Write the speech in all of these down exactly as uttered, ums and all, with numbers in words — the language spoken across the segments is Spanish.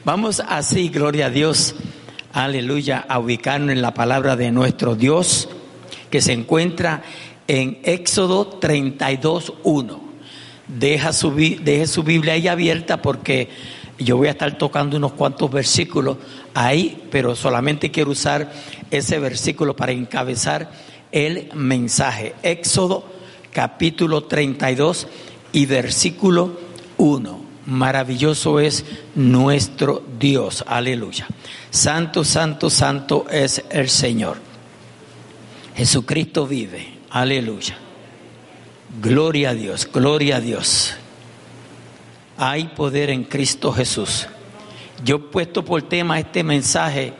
Vamos así, gloria a Dios, aleluya, a ubicarnos en la palabra de nuestro Dios, que se encuentra en Éxodo treinta y dos, uno. Deja su, deje su Biblia ahí abierta porque yo voy a estar tocando unos cuantos versículos ahí, pero solamente quiero usar ese versículo para encabezar el mensaje. Éxodo capítulo treinta y dos y versículo uno. Maravilloso es nuestro Dios, aleluya. Santo, santo, santo es el Señor. Jesucristo vive, aleluya. Gloria a Dios, gloria a Dios. Hay poder en Cristo Jesús. Yo he puesto por tema este mensaje: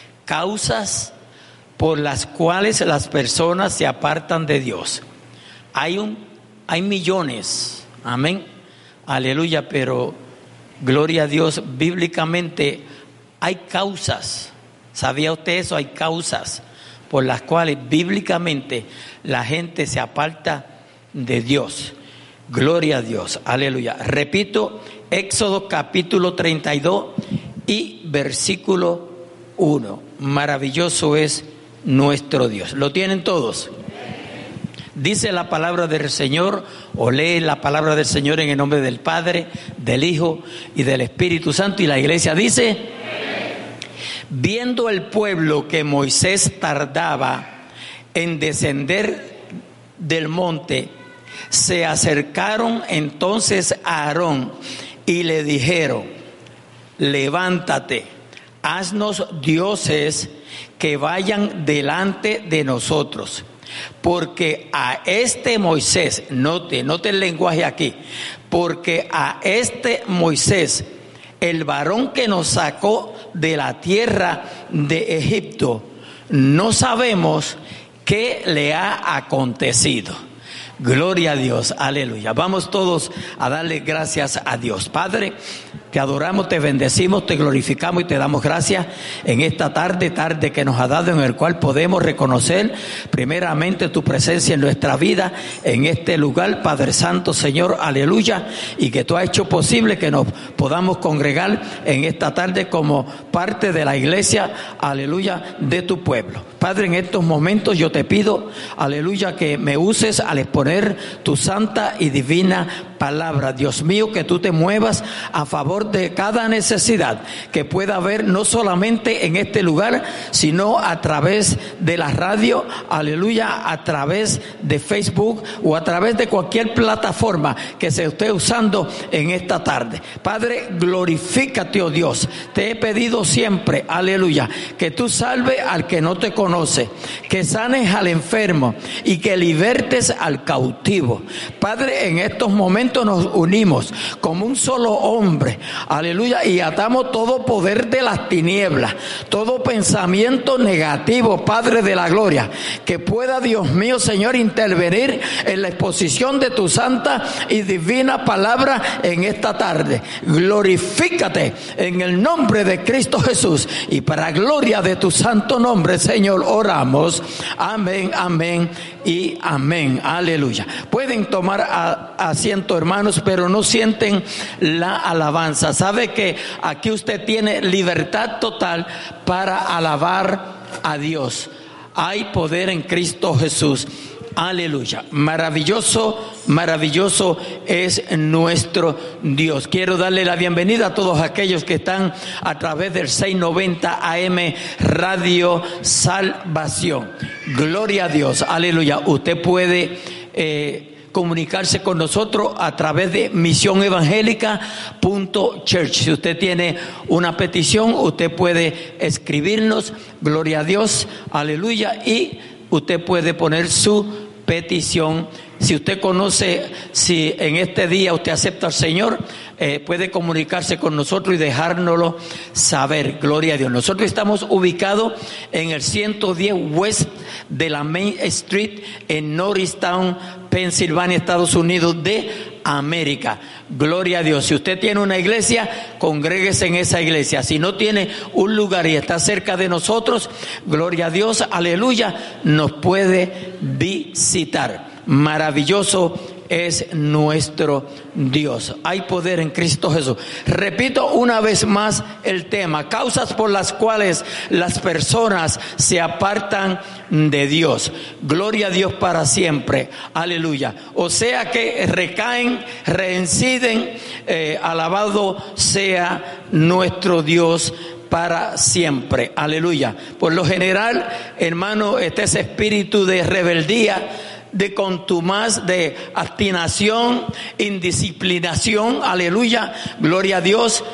causas por las cuales las personas se apartan de Dios. Hay un, hay millones, amén. Aleluya, pero gloria a Dios, bíblicamente hay causas. ¿Sabía usted eso? Hay causas por las cuales bíblicamente la gente se aparta de Dios. Gloria a Dios, aleluya. Repito, Éxodo capítulo treinta y dos y versículo uno. Maravilloso es nuestro Dios. ¿Lo tienen todos? Dice la palabra del Señor, o lee la palabra del Señor en el nombre del Padre, del Hijo y del Espíritu Santo. Y la iglesia dice: viendo el pueblo que Moisés tardaba en descender del monte, se acercaron entonces a Aarón y le dijeron: levántate, haznos dioses que vayan delante de nosotros. Porque a este Moisés, note, note el lenguaje aquí, porque a este Moisés, el varón que nos sacó de la tierra de Egipto, no sabemos qué le ha acontecido. Gloria a Dios, aleluya. Vamos todos a darle gracias a Dios. Padre, te adoramos, te bendecimos, te glorificamos y te damos gracias en esta tarde, tarde que nos ha dado, en el cual podemos reconocer primeramente tu presencia en nuestra vida, en este lugar, Padre Santo, Señor, aleluya, y que tú has hecho posible que nos podamos congregar en esta tarde como parte de la iglesia, aleluya, de tu pueblo. Padre, en estos momentos yo te pido, aleluya, que me uses al exponer tu santa y divina palabra. Dios mío, que tú te muevas a favor de cada necesidad que pueda haber, no solamente en este lugar, sino a través de la radio, aleluya, a través de Facebook o a través de cualquier plataforma que se esté usando en esta tarde. Padre, glorifícate, oh Dios. Te he pedido siempre, aleluya, que tú salves al que no te conoce, que sanes al enfermo y que libertes al cautivo. Padre, en estos momentos nos unimos como un solo hombre, aleluya, y atamos todo poder de las tinieblas, todo pensamiento negativo, Padre de la gloria, que pueda, Dios mío, Señor, intervenir en la exposición de tu santa y divina palabra en esta tarde. Glorifícate en el nombre de Cristo Jesús, y para gloria de tu santo nombre, Señor, oramos. Amén, amén y amén. Aleluya. Pueden tomar a, asiento, hermanos, pero no sienten la alabanza. Sabe que aquí usted tiene libertad total para alabar a Dios. Hay poder en Cristo Jesús. Aleluya. Maravilloso, maravilloso es nuestro Dios. Quiero darle la bienvenida a todos aquellos que están a través del seiscientos noventa A M Radio Salvación. Gloria a Dios. Aleluya. Usted puede eh, comunicarse con nosotros a través de misión evangélica punto church. Si usted tiene una petición, usted puede escribirnos. Gloria a Dios. Aleluya. Y usted puede poner su petición. Si usted conoce, si en este día usted acepta al Señor, eh, puede comunicarse con nosotros y dejárnoslo saber. Gloria a Dios. Nosotros estamos ubicados en el ciento diez West de la Main Street en Norristown, Pensilvania, Estados Unidos de América. Gloria a Dios. Si usted tiene una iglesia, congréguese en esa iglesia. Si no tiene un lugar y está cerca de nosotros, gloria a Dios, aleluya, nos puede visitar. Maravilloso es nuestro Dios. Hay poder en Cristo Jesús. Repito una vez más el tema: causas por las cuales las personas se apartan de Dios. Gloria a Dios para siempre. Aleluya. O sea que recaen, reinciden. Eh, alabado sea nuestro Dios para siempre. Aleluya. Por lo general, hermano, este es espíritu de rebeldía, de contumaz, de obstinación, indisciplinación. Aleluya. Gloria a Dios.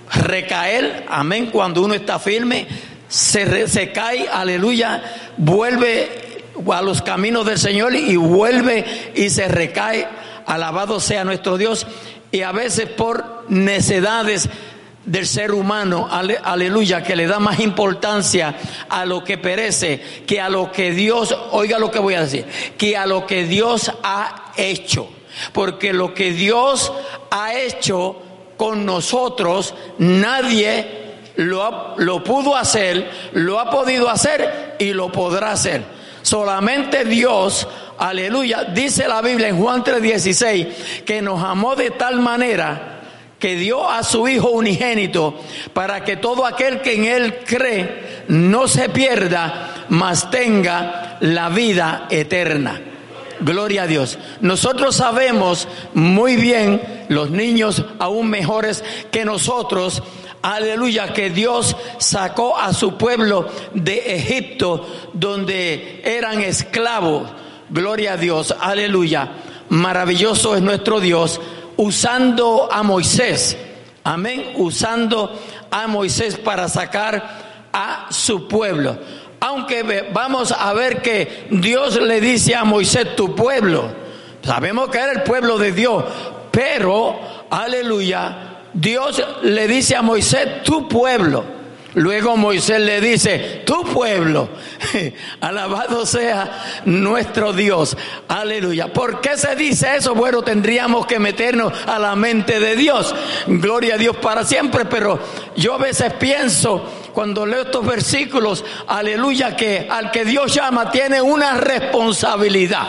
Recaer. Amén. Cuando uno está firme, se, re, se cae. Aleluya. Vuelve a los caminos del Señor y vuelve y se recae. Alabado sea nuestro Dios. Y a veces por necedades del ser humano, ale, aleluya, que le da más importancia a lo que perece que a lo que Dios, oiga lo que voy a decir, que a lo que Dios ha hecho. Porque lo que Dios ha hecho con nosotros, nadie lo, ha, lo pudo hacer, lo ha podido hacer y lo podrá hacer. Solamente Dios, aleluya, dice la Biblia en Juan tres dieciséis, que nos amó de tal manera que dio a su Hijo unigénito, para que todo aquel que en Él cree no se pierda, mas tenga la vida eterna. Gloria a Dios. Nosotros sabemos muy bien, los niños aún mejores que nosotros, aleluya, que Dios sacó a su pueblo de Egipto, donde eran esclavos. Gloria a Dios, aleluya. Maravilloso es nuestro Dios, usando a Moisés, amén, usando a Moisés para sacar a su pueblo. Aunque vamos a ver que Dios le dice a Moisés, tu pueblo. Sabemos que era el pueblo de Dios, pero, aleluya, Dios le dice a Moisés, tu pueblo. Luego Moisés le dice, tu pueblo. Alabado sea nuestro Dios. Aleluya. ¿Por qué se dice eso? Bueno, tendríamos que meternos a la mente de Dios. Gloria a Dios para siempre. Pero yo a veces pienso, cuando leo estos versículos, aleluya, que al que Dios llama tiene una responsabilidad.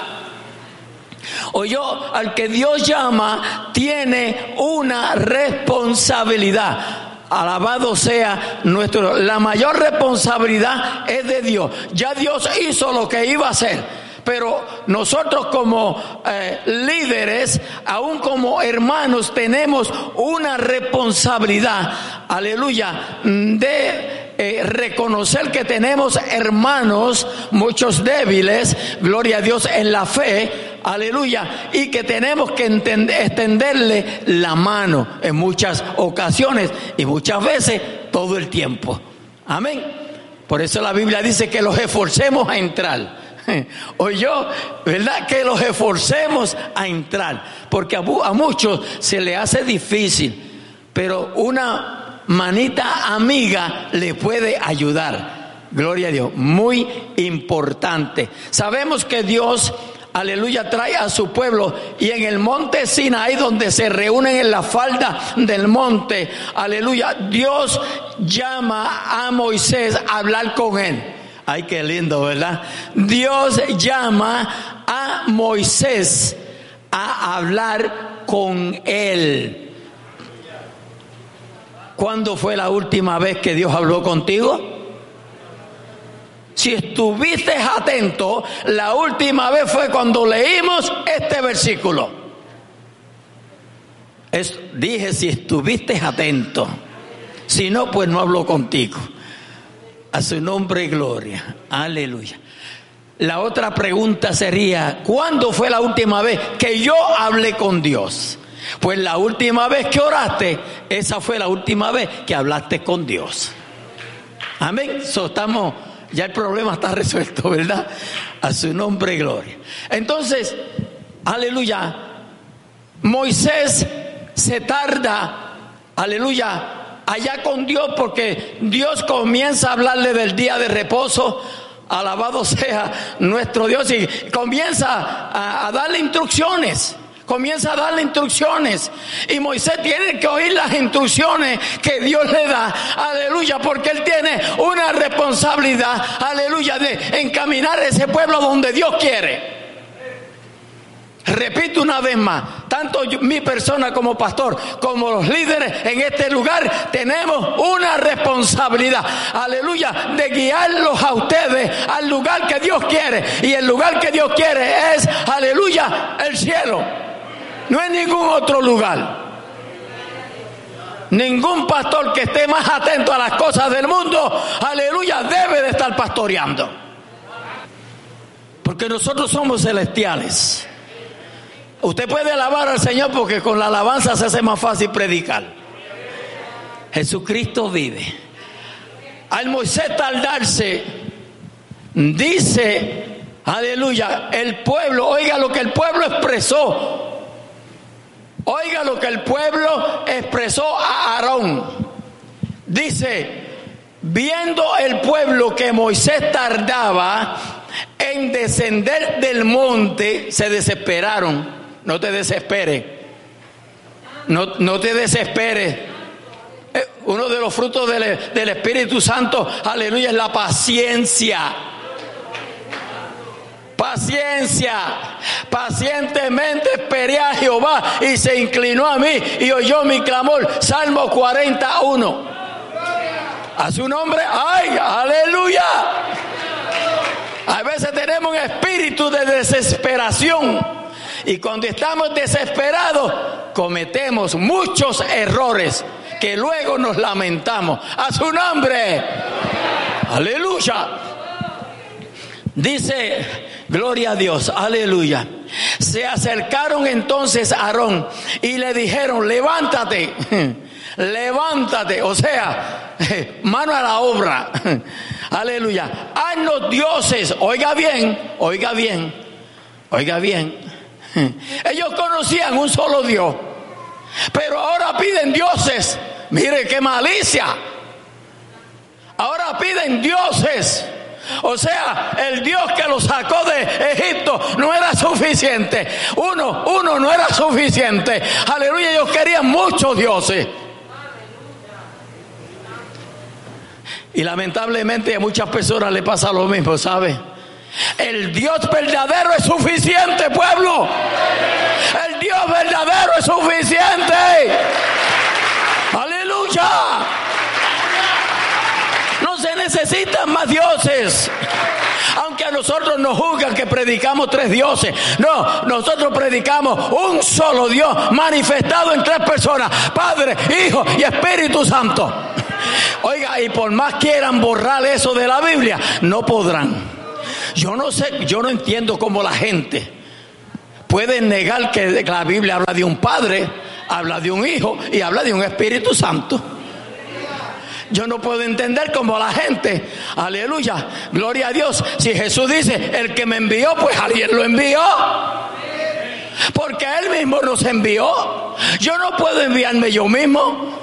O yo, al que Dios llama tiene una responsabilidad. Alabado sea nuestro. La mayor responsabilidad es de Dios. Ya Dios hizo lo que iba a hacer, pero nosotros como eh, líderes, aún como hermanos, tenemos una responsabilidad, aleluya, de eh, reconocer que tenemos hermanos, muchos débiles, gloria a Dios, en la fe. Aleluya, y que tenemos que entender, extenderle la mano en muchas ocasiones y muchas veces todo el tiempo. Amén. Por eso la Biblia dice que los esforcemos a entrar. O yo, ¿verdad? Que los esforcemos a entrar, porque a, a muchos se le hace difícil, pero una manita amiga le puede ayudar. Gloria a Dios, muy importante. Sabemos que Dios, aleluya, trae a su pueblo, y en el monte Sinaí, donde se reúnen en la falda del monte, aleluya, Dios llama a Moisés a hablar con él. Ay, qué lindo, ¿verdad? Dios llama a Moisés a hablar con él. ¿Cuándo fue la última vez que Dios habló contigo? Si estuviste atento, la última vez fue cuando leímos este versículo. Es, dije, si estuviste atento. Si no, pues no habló contigo. A su nombre y gloria. Aleluya. La otra pregunta sería, ¿cuándo fue la última vez que yo hablé con Dios? Pues la última vez que oraste, esa fue la última vez que hablaste con Dios. Amén. So, estamos... Ya el problema está resuelto, ¿verdad? A su nombre y gloria. Entonces, aleluya, Moisés se tarda, aleluya, allá con Dios, porque Dios comienza a hablarle del día de reposo. Alabado sea nuestro Dios, y comienza a, a darle instrucciones. Comienza a darle instrucciones, y Moisés tiene que oír las instrucciones que Dios le da, aleluya, porque él tiene una responsabilidad, aleluya, de encaminar ese pueblo donde Dios quiere. Repito una vez más, tanto yo, mi persona como pastor, como los líderes en este lugar, tenemos una responsabilidad, aleluya, de guiarlos a ustedes al lugar que Dios quiere. Y el lugar que Dios quiere es, aleluya, el cielo. No es ningún otro lugar. Ningún pastor que esté más atento a las cosas del mundo, aleluya, debe de estar pastoreando. Porque nosotros somos celestiales. Usted puede alabar al Señor porque con la alabanza se hace más fácil predicar. Jesucristo vive. Al Moisés tardarse, dice, aleluya, el pueblo, oiga lo que el pueblo expresó. Oiga lo que el pueblo expresó a Aarón. Dice, viendo el pueblo que Moisés tardaba en descender del monte, se desesperaron. No te desesperes. No, no te desesperes. Uno de los frutos del, del Espíritu Santo, aleluya, es la paciencia. Paciencia. Pacientemente esperé a Jehová y se inclinó a mí y oyó mi clamor. Salmo cuarenta y uno. A su nombre, ¡ay! ¡Aleluya! A veces tenemos un espíritu de desesperación. Y cuando estamos desesperados, cometemos muchos errores que luego nos lamentamos. ¡A su nombre! ¡Aleluya! Dice, gloria a Dios, aleluya. Se acercaron entonces a Aarón y le dijeron, levántate, levántate, o sea, mano a la obra. Aleluya. Haznos dioses, oiga bien, oiga bien, oiga bien. Ellos conocían un solo Dios, pero ahora piden dioses. Mire qué malicia. Ahora piden dioses. O sea, el Dios que los sacó de Egipto no era suficiente. Uno, uno no era suficiente. Aleluya, ellos querían muchos dioses. Y lamentablemente a muchas personas le pasa lo mismo, ¿sabe? El Dios verdadero es suficiente, pueblo. El Dios verdadero es suficiente. Aleluya. No se necesitan más dioses. Aunque a nosotros nos juzgan que predicamos tres dioses. No, nosotros predicamos un solo Dios manifestado en tres personas: Padre, Hijo y Espíritu Santo. Oiga, y por más quieran borrar eso de la Biblia, no podrán. Yo no sé, yo no entiendo cómo la gente puede negar que la Biblia habla de un Padre, habla de un Hijo y habla de un Espíritu Santo. Yo no puedo entender cómo la gente, aleluya, gloria a Dios, si Jesús dice, el que me envió, pues alguien lo envió. Porque Él mismo nos envió. Yo no puedo enviarme yo mismo.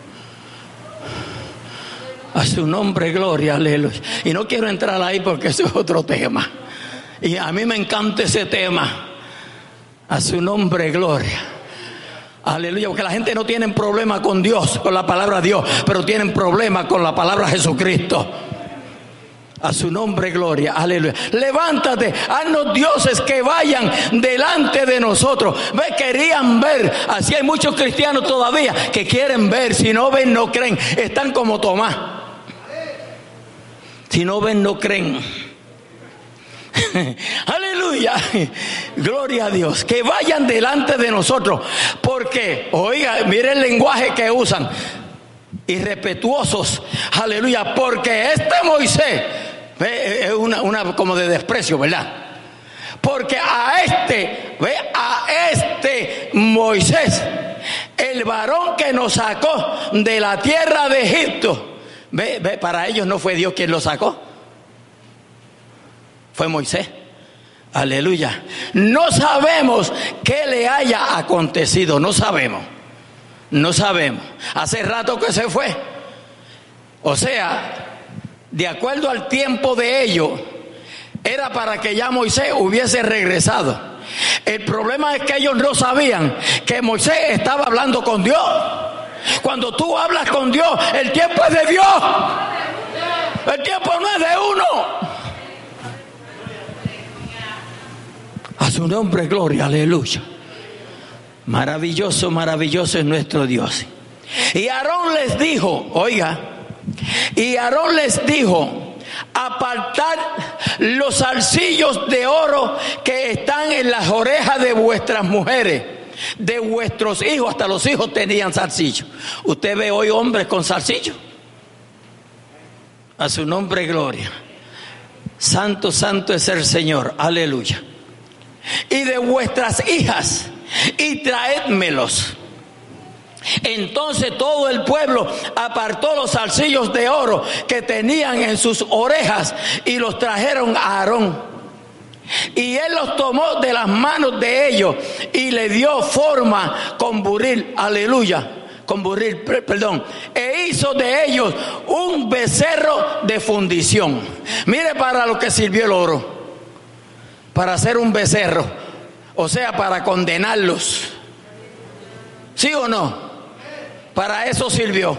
A su nombre, gloria, aleluya. Y no quiero entrar ahí porque ese es otro tema. Y a mí me encanta ese tema. A su nombre, gloria. Aleluya, porque la gente no tiene problema con Dios, con la palabra Dios, pero tienen problema con la palabra Jesucristo. A su nombre, gloria, aleluya. Levántate, haznos dioses que vayan delante de nosotros. Ve, querían ver. Así hay muchos cristianos todavía que quieren ver. Si no ven, no creen. Están como Tomás. Si no ven, no creen. Aleluya, gloria a Dios. Que vayan delante de nosotros. Porque, oiga, mire el lenguaje que usan. Irrespetuosos, aleluya. Porque este Moisés es una, una como de desprecio, ¿verdad? Porque a este, ve, a este Moisés, el varón que nos sacó de la tierra de Egipto, ve, ve, para ellos no fue Dios quien lo sacó, fue Moisés. Aleluya. No sabemos qué le haya acontecido, no sabemos. No sabemos. Hace rato que se fue. O sea, de acuerdo al tiempo de ellos, era para que ya Moisés hubiese regresado. El problema es que ellos no sabían que Moisés estaba hablando con Dios. Cuando tú hablas con Dios, el tiempo es de Dios. El tiempo no es de uno. A su nombre, gloria, aleluya. Maravilloso, maravilloso es nuestro Dios. Y Aarón les dijo, oiga, y Aarón les dijo: apartad los zarcillos de oro que están en las orejas de vuestras mujeres, de vuestros hijos. Hasta los hijos tenían zarcillos. ¿Usted ve hoy hombres con zarcillos? A su nombre, gloria. Santo, santo es el Señor, aleluya. Y de vuestras hijas, y traédmelos. Entonces todo el pueblo apartó los zarcillos de oro que tenían en sus orejas y los trajeron a Aarón. Y él los tomó de las manos de ellos y le dio forma con buril, aleluya, con buril, perdón, e hizo de ellos un becerro de fundición. Mire para lo que sirvió el oro, para hacer un becerro, o sea, para condenarlos. ¿Sí o no? Para eso sirvió.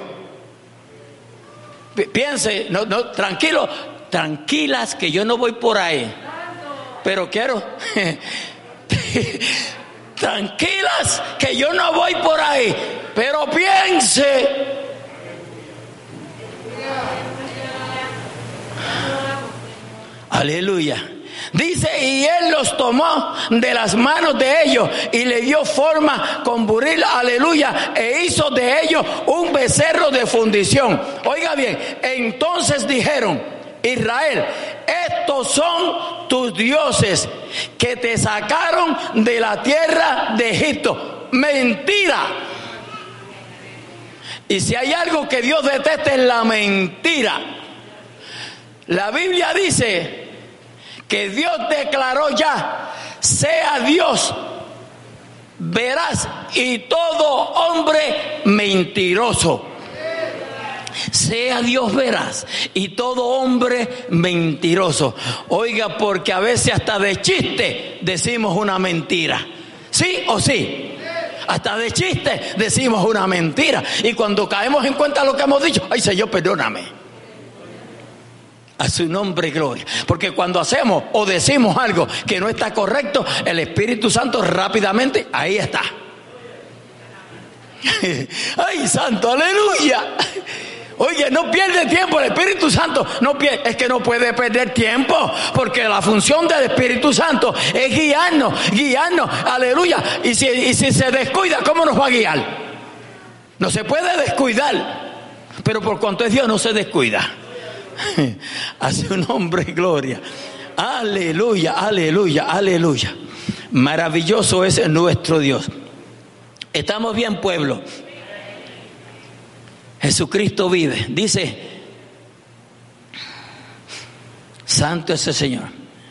Piense, no, no, tranquilo, tranquilas, que yo no voy por ahí. Pero quiero, tranquilas, que yo no voy por ahí. Pero piense. Aleluya. Dice, y él los tomó de las manos de ellos y le dio forma con buril, aleluya, e hizo de ellos un becerro de fundición. Oiga bien, entonces dijeron: Israel, estos son tus dioses que te sacaron de la tierra de Egipto. Mentira. Y si hay algo que Dios detesta es la mentira. La Biblia dice que Dios declaró ya: sea Dios veraz y todo hombre mentiroso. Sea Dios veraz y todo hombre mentiroso. Oiga, porque a veces hasta de chiste decimos una mentira. ¿Sí o sí? Hasta de chiste decimos una mentira. Y cuando caemos en cuenta lo que hemos dicho, ay Señor, perdóname. A su nombre, gloria. Porque cuando hacemos o decimos algo que no está correcto, el Espíritu Santo rápidamente, ahí está. Ay, santo, aleluya. Oye, no pierde tiempo el Espíritu Santo. No pierde, es que no puede perder tiempo, porque la función del Espíritu Santo es guiarnos, guiarnos, aleluya. Y si, y si se descuida, ¿cómo nos va a guiar? No se puede descuidar, pero por cuanto es Dios no se descuida. A su nombre, gloria. Aleluya, aleluya, aleluya. Maravilloso es nuestro Dios. ¿Estamos bien, pueblo? Jesucristo vive. Dice: santo es el Señor.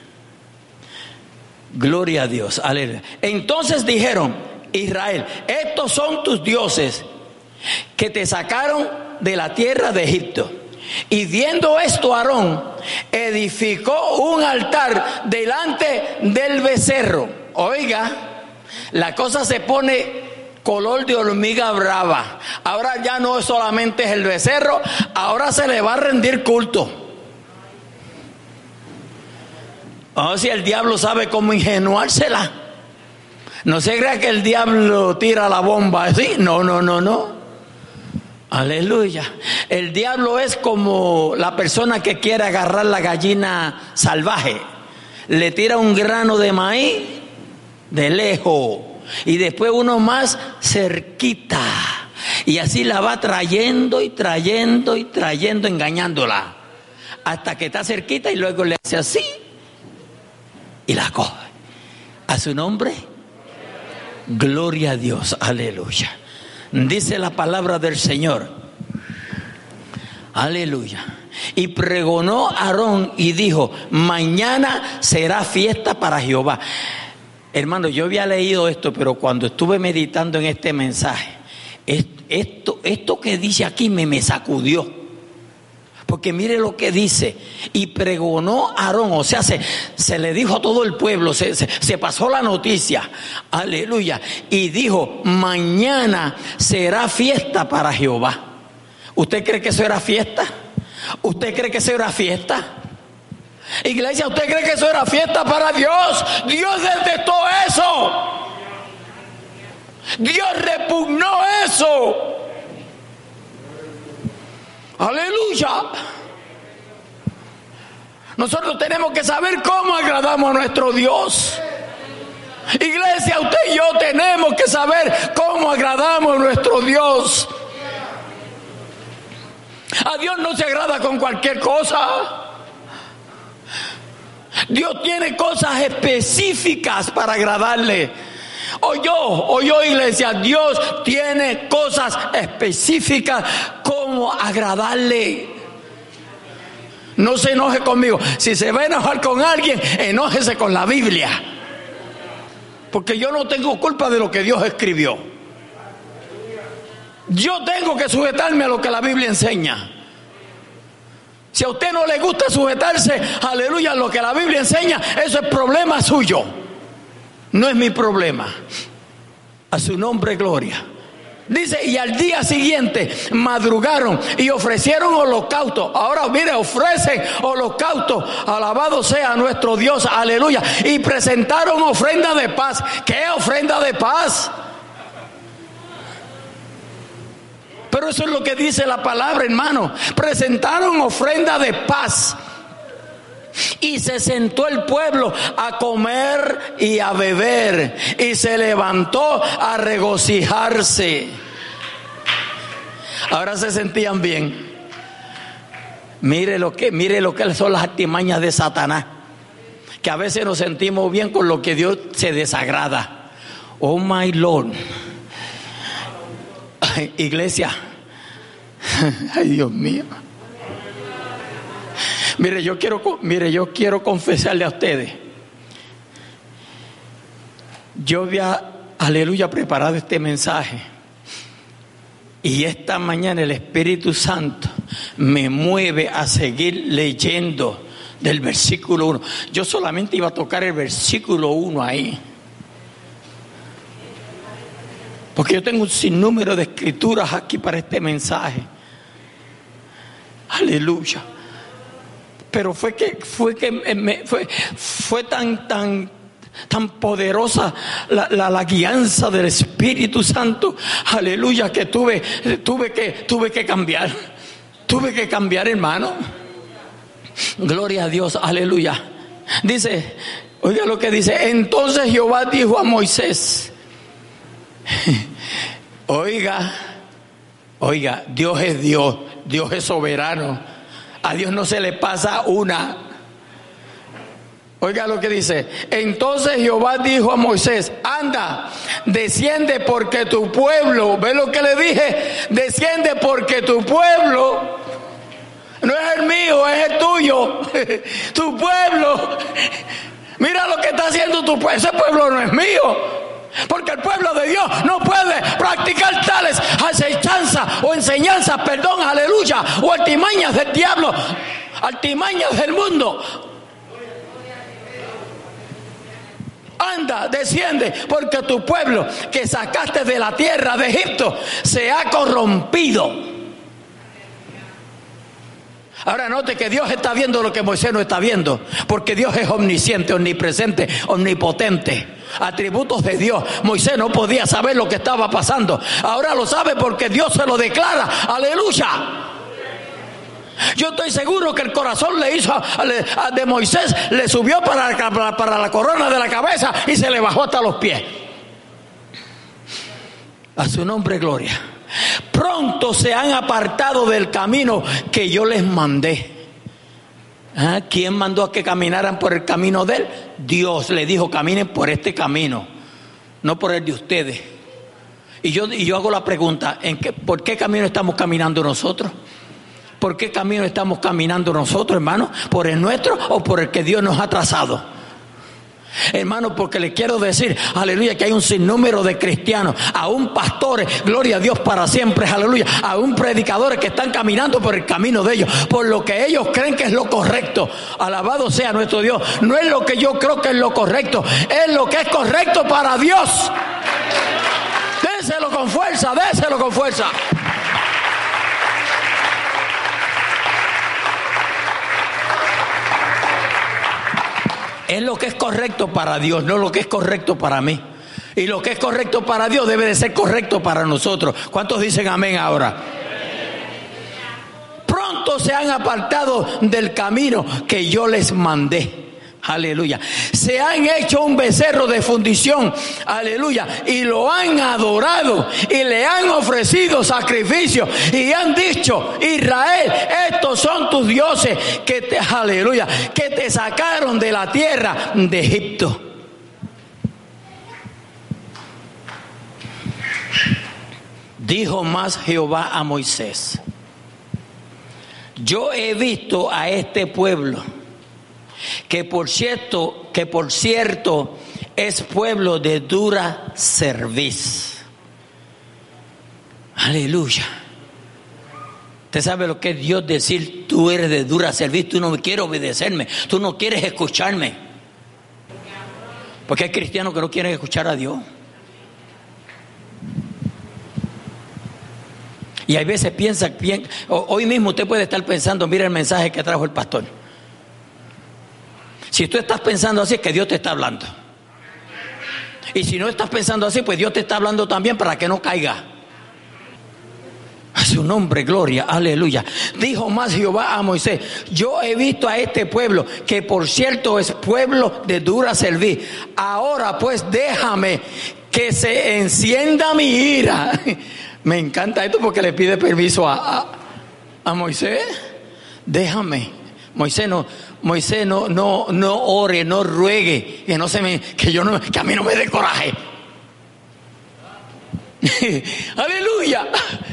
Gloria a Dios, aleluya. Entonces dijeron: Israel, estos son tus dioses que te sacaron de la tierra de Egipto. Y viendo esto, Aarón edificó un altar delante del becerro. Oiga, la cosa se pone color de hormiga brava. Ahora ya no solamente es el becerro, ahora se le va a rendir culto. O si el diablo sabe cómo ingenuársela. No se crea que el diablo tira la bomba así. No, no, no, no. Aleluya. El diablo es como la persona que quiere agarrar la gallina salvaje. Le tira un grano de maíz de lejos y después uno más cerquita. Y así la va trayendo y trayendo y trayendo, engañándola. Hasta que está cerquita y luego le hace así y la coge. A su nombre, gloria a Dios, aleluya. Dice la palabra del Señor, aleluya. Y pregonó Aarón y dijo: mañana será fiesta para Jehová. Hermano, yo había leído esto, pero cuando estuve meditando en este mensaje, esto, esto que dice aquí me, me sacudió. Porque mire lo que dice: y pregonó Aarón, o sea, se, se le dijo a todo el pueblo, se, se, se pasó la noticia, aleluya, y dijo: mañana será fiesta para Jehová. ¿Usted cree que eso era fiesta? ¿Usted cree que eso era fiesta? Iglesia, ¿usted cree que eso era fiesta para Dios? Dios detestó eso. Dios repugnó eso. Aleluya. Nosotros tenemos que saber cómo agradamos a nuestro Dios. Iglesia, usted y yo tenemos que saber cómo agradamos a nuestro Dios. A Dios no se agrada con cualquier cosa. Dios tiene cosas específicas para agradarle. O yo, o yo, iglesia, Dios tiene cosas específicas como agradarle. No se enoje conmigo. Si se va a enojar con alguien, enójese con la Biblia. Porque yo no tengo culpa de lo que Dios escribió. Yo tengo que sujetarme a lo que la Biblia enseña. Si a usted no le gusta sujetarse, aleluya, a lo que la Biblia enseña, eso es problema suyo. No es mi problema. A su nombre, gloria. Dice, y al día siguiente madrugaron y ofrecieron holocausto. Ahora mire, ofrecen holocausto. Alabado sea nuestro Dios, aleluya. Y presentaron ofrenda de paz. ¿Qué ofrenda de paz? Pero eso es lo que dice la palabra, hermano. Presentaron ofrenda de paz. Y se sentó el pueblo a comer y a beber, y se levantó a regocijarse. Ahora se sentían bien. Mire lo que, mire lo que son las artimañas de Satanás, que a veces nos sentimos bien con lo que Dios se desagrada. Oh my Lord. Ay, iglesia. Ay, Dios mío. Mire, yo quiero, mire, yo quiero confesarle a ustedes. Yo había, aleluya, preparado este mensaje. Y esta mañana el Espíritu Santo me mueve a seguir leyendo del versículo uno. Yo solamente iba a tocar el versículo uno ahí. Porque yo tengo un sinnúmero de escrituras aquí para este mensaje. Aleluya. Pero fue que fue que me, fue, fue tan tan tan poderosa la, la, la guianza del Espíritu Santo, aleluya, que tuve tuve que tuve que cambiar, tuve que cambiar, hermano. Gloria a Dios, aleluya. Dice, oiga lo que dice. Entonces Jehová dijo a Moisés, oiga, oiga, Dios es Dios, Dios es soberano. A Dios no se le pasa una. Oiga lo que dice. Entonces Jehová dijo a Moisés, anda, desciende porque tu pueblo, ¿ve lo que le dije? Desciende porque tu pueblo no es el mío, es el tuyo. Tu pueblo, mira lo que está haciendo tu pueblo. Ese pueblo no es mío. Porque el pueblo de Dios no puede practicar tales acechanzas o enseñanzas, perdón, aleluya, o artimañas del diablo, artimañas del mundo. Anda, desciende, porque tu pueblo que sacaste de la tierra de Egipto se ha corrompido. Ahora note que Dios está viendo lo que Moisés no está viendo, porque Dios es omnisciente, omnipresente, omnipotente, atributos de Dios. Moisés no podía saber lo que estaba pasando, ahora lo sabe porque Dios se lo declara, aleluya. Yo estoy seguro que el corazón le hizo a, a, de Moisés le subió para, para, para la corona de la cabeza y se le bajó hasta los pies. A su nombre, gloria. Pronto se han apartado del camino que yo les mandé. ¿Ah? ¿Quién mandó a que caminaran por el camino de él? Dios le dijo, caminen por este camino, no por el de ustedes. Y yo, y yo hago la pregunta, ¿en qué, ¿por qué camino estamos caminando nosotros? ¿Por qué camino estamos caminando nosotros, hermano? ¿Por el nuestro o por el que Dios nos ha trazado? Hermano, porque le quiero decir, aleluya, que hay un sinnúmero de cristianos, aún pastores, gloria a Dios para siempre, aleluya, aún predicadores que están caminando por el camino de ellos, por lo que ellos creen que es lo correcto. Alabado sea nuestro Dios. No es lo que yo creo que es lo correcto, es lo que es correcto para Dios. Déselo con fuerza, déselo con fuerza. es lo que es correcto para Dios, no lo que es correcto para mí. Y lo que es correcto para Dios debe de ser correcto para nosotros. ¿Cuántos dicen amén ahora? Pronto se han apartado del camino que yo les mandé. Aleluya. Se han hecho un becerro de fundición. Aleluya. Y lo han adorado. Y le han ofrecido sacrificio. Y han dicho: Israel, estos son tus dioses que te, aleluya, que te sacaron de la tierra de Egipto. Dijo más Jehová a Moisés: yo he visto a este pueblo, que por cierto, que por cierto es pueblo de dura cerviz. Aleluya. Usted sabe lo que es Dios decir: tú eres de dura cerviz, tú no quieres obedecerme, tú no quieres escucharme. Porque hay cristianos que no quieren escuchar a Dios. Y hay veces piensa, piensa, hoy mismo usted puede estar pensando: mira el mensaje que trajo el pastor. Si tú estás pensando así, es que Dios te está hablando. Y si no estás pensando así, pues Dios te está hablando también para que no caiga. A su nombre, gloria, aleluya. Dijo más Jehová a Moisés: yo he visto a este pueblo, que por cierto es pueblo de dura cerviz. Ahora pues déjame que se encienda mi ira. Me encanta esto porque le pide permiso a, a, a Moisés. Déjame. Moisés no, Moisés no, no, no ore, no ruegue, que no se me, que yo no, que a mí no me dé coraje. Aleluya.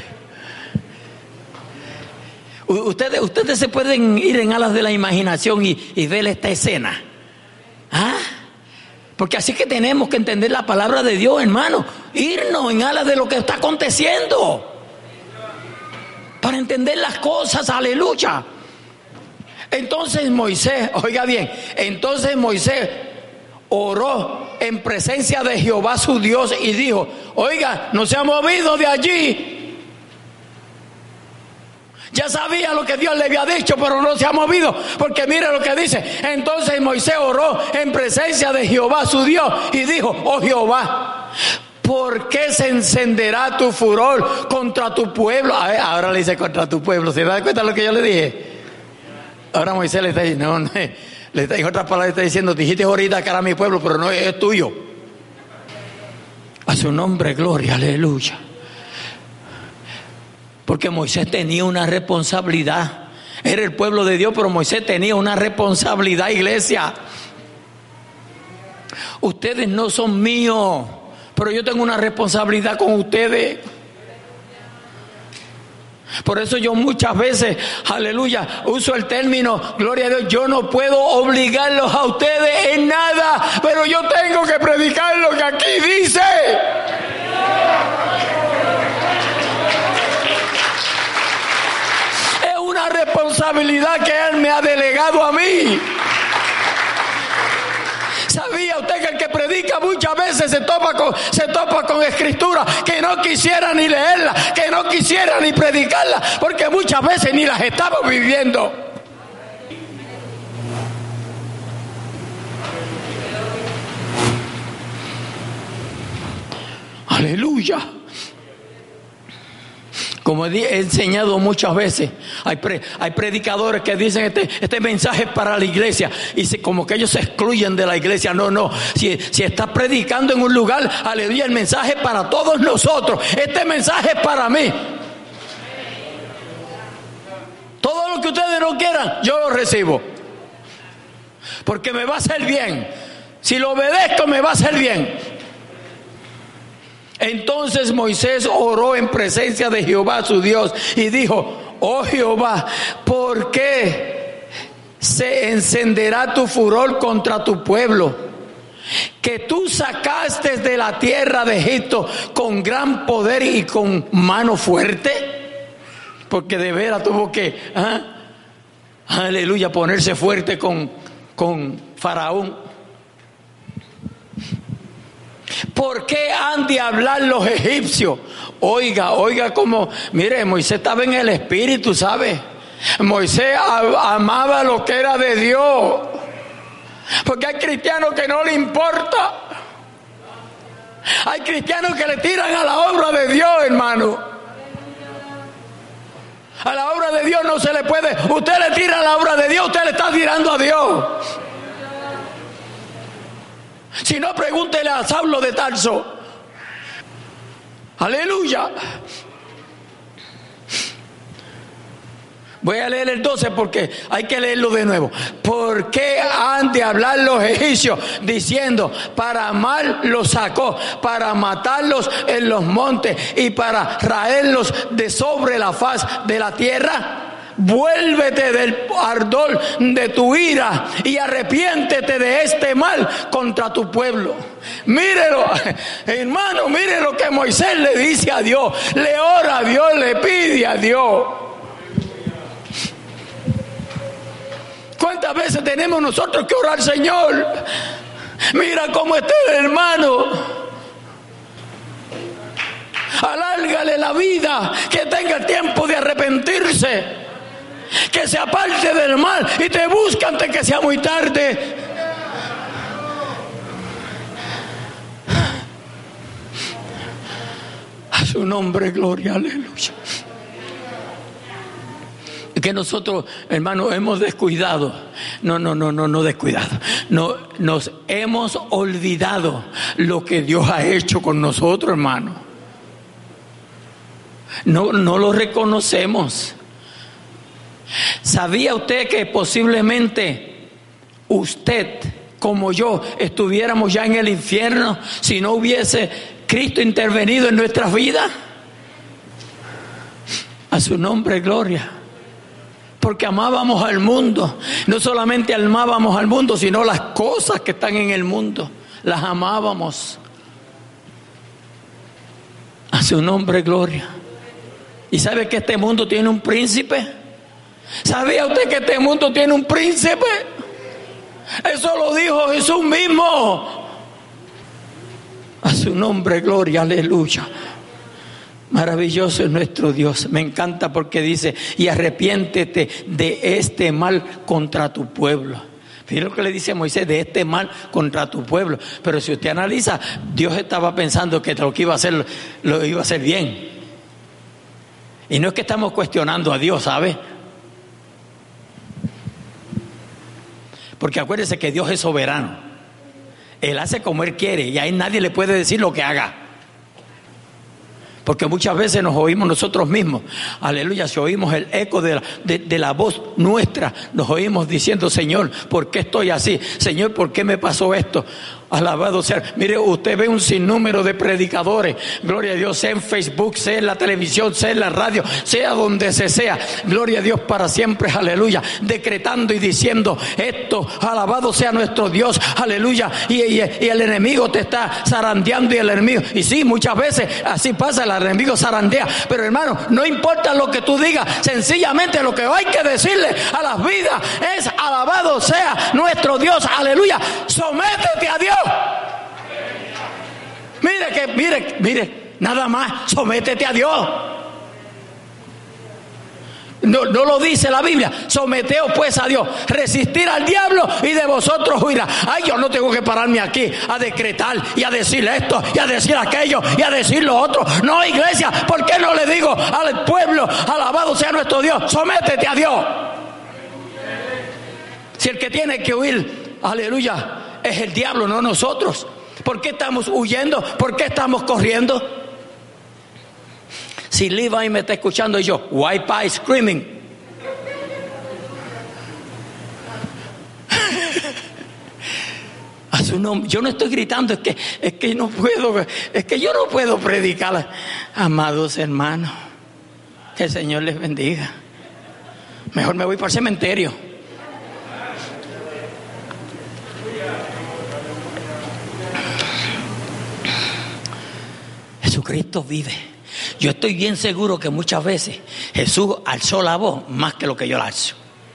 Ustedes, ustedes se pueden ir en alas de la imaginación y, y ver esta escena. ¿Ah? Porque así que tenemos que entender la palabra de Dios, hermano. Irnos en alas de lo que está aconteciendo. Para entender las cosas, aleluya. Entonces Moisés, oiga bien, entonces Moisés oró en presencia de Jehová su Dios y dijo: oiga, no se ha movido de allí. Ya sabía lo que Dios le había dicho, pero no se ha movido, porque mire lo que dice. Entonces Moisés oró en presencia de Jehová su Dios y dijo: oh Jehová, ¿por qué se encenderá tu furor contra tu pueblo? A ver, ahora le dice: contra tu pueblo. ¿Se da cuenta de lo que yo le dije? Ahora Moisés le está diciendo, no, no, le está, en otras palabras le está diciendo: dijiste ahorita que era mi pueblo, pero no es tuyo. A su nombre, gloria, aleluya. Porque Moisés tenía una responsabilidad. Era el pueblo de Dios, pero Moisés tenía una responsabilidad, iglesia. Ustedes no son míos, pero yo tengo una responsabilidad con ustedes. Por eso yo muchas veces, aleluya, uso el término, gloria a Dios, yo no puedo obligarlos a ustedes en nada, pero yo tengo que predicar lo que aquí dice. Es una responsabilidad que Él me ha delegado a mí. ¿Sabía usted que el que predica muchas veces se topa con, se topa con escrituras que no quisiera ni leerla, que no quisiera ni predicarla, porque muchas veces ni las estamos viviendo? Aleluya. Como he enseñado muchas veces, hay, pre, hay predicadores que dicen este, este mensaje es para la iglesia, y se, como que ellos se excluyen de la iglesia. No, no, si, si estás predicando en un lugar, aleluya, el mensaje es para todos nosotros. Este mensaje es para mí. Todo lo que ustedes no quieran, yo lo recibo, porque me va a hacer bien. Si lo obedezco, me va a hacer bien. Entonces Moisés oró en presencia de Jehová su Dios y dijo: oh Jehová, ¿por qué se encenderá tu furor contra tu pueblo, que tú sacaste de la tierra de Egipto con gran poder y con mano fuerte? Porque de veras tuvo que, ¿ah? aleluya, ponerse fuerte con, con Faraón. ¿Por qué han de hablar los egipcios? Oiga, oiga como, mire, Moisés estaba en el espíritu, ¿sabe? Moisés amaba lo que era de Dios. Porque hay cristianos que no le importa. Hay cristianos que le tiran a la obra de Dios, hermano. A la obra de Dios no se le puede. Usted le tira a la obra de Dios, usted le está tirando a Dios. Si no, pregúntele a Saulo de Tarso. Aleluya. Voy a leer el doce porque hay que leerlo de nuevo. ¿Por qué han de hablar los egipcios diciendo, para mal los sacó, para matarlos en los montes y para raerlos de sobre la faz de la tierra? Vuélvete del ardor de tu ira y arrepiéntete de este mal contra tu pueblo. Mírelo, hermano, mire lo que Moisés le dice a Dios. Le ora a Dios, le pide a Dios. ¿Cuántas veces tenemos nosotros que orar, Señor? Mira cómo está el hermano. Alárgale la vida, que tenga tiempo de arrepentirse, que se aparte del mal y te busque antes que sea muy tarde. A su nombre, gloria, aleluya. Que nosotros, hermanos, hemos descuidado. No, no, no, no, no descuidado. No, nos hemos olvidado lo que Dios ha hecho con nosotros, hermano. No, no lo reconocemos. ¿Sabía usted que posiblemente usted, como yo, estuviéramos ya en el infierno si no hubiese Cristo intervenido en nuestras vidas? A su nombre, gloria. Porque amábamos al mundo. No solamente amábamos al mundo, sino las cosas que están en el mundo. Las amábamos. A su nombre, gloria. ¿Y sabe que este mundo tiene un príncipe? ¿Sabía usted que este mundo tiene un príncipe? Eso lo dijo Jesús mismo. A su nombre, gloria, aleluya. Maravilloso es nuestro Dios. Me encanta porque dice, y arrepiéntete de este mal contra tu pueblo. Fíjate lo que le dice Moisés, de este mal contra tu pueblo. Pero si usted analiza, Dios estaba pensando que lo que iba a hacer, lo iba a hacer bien. Y no es que estamos cuestionando a Dios, ¿sabe? Porque acuérdese que Dios es soberano. Él hace como Él quiere y a Él nadie le puede decir lo que haga. Porque muchas veces nos oímos nosotros mismos, aleluya, si oímos el eco de la, de, de la voz nuestra, nos oímos diciendo, Señor, ¿por qué estoy así? Señor, ¿por qué me pasó esto? Alabado sea. Mire, usted ve un sinnúmero de predicadores, gloria a Dios, sea en Facebook, sea en la televisión, sea en la radio, sea donde se sea, gloria a Dios para siempre, aleluya, decretando y diciendo esto, alabado sea nuestro Dios, aleluya, y, y, y el enemigo te está zarandeando y el enemigo, y sí, muchas veces así pasa, el enemigo zarandea, pero hermano, no importa lo que tú digas, sencillamente lo que hay que decirle a las vidas es alabado sea nuestro Dios, aleluya, sométete a Dios. Mire que, mire, mire, nada más, sométete a Dios. No, no lo dice la Biblia, someteos pues a Dios, resistir al diablo y de vosotros huirá. Ay, yo no tengo que pararme aquí a decretar y a decir esto y a decir aquello y a decir lo otro. No, iglesia, ¿por qué no le digo al pueblo, alabado sea nuestro Dios, sométete a Dios? Si el que tiene que huir, aleluya, es el diablo, no nosotros. ¿Por qué estamos huyendo? ¿Por qué estamos corriendo? Si Levi me está escuchando y yo, white pie screaming. A su nombre. Yo no estoy gritando, es que, es que no puedo, es que yo no puedo predicar. Amados hermanos, que el Señor les bendiga. Mejor me voy para el cementerio. Jesucristo vive. Yo estoy bien seguro que muchas veces Jesús alzó la voz más que lo que yo la alzo.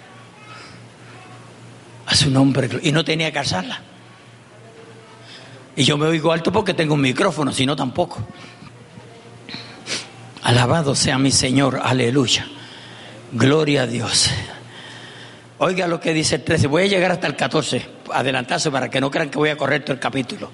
A su nombre. Y no tenía que alzarla. Y yo me oigo alto porque tengo un micrófono, si no tampoco. Alabado sea mi Señor, aleluya. Gloria a Dios. Oiga lo que dice el trece, voy a llegar hasta el catorce. adelantarse para que no crean que voy a correr todo el capítulo.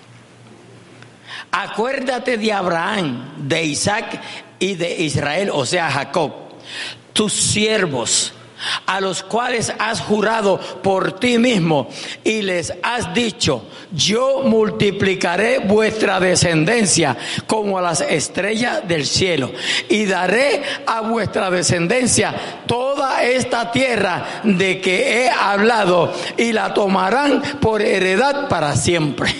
Acuérdate de Abraham, de Isaac y de Israel, o sea, Jacob, tus siervos, a los cuales has jurado por ti mismo y les has dicho: yo multiplicaré vuestra descendencia como a las estrellas del cielo, y daré a vuestra descendencia toda esta tierra de que he hablado, y la tomarán por heredad para siempre.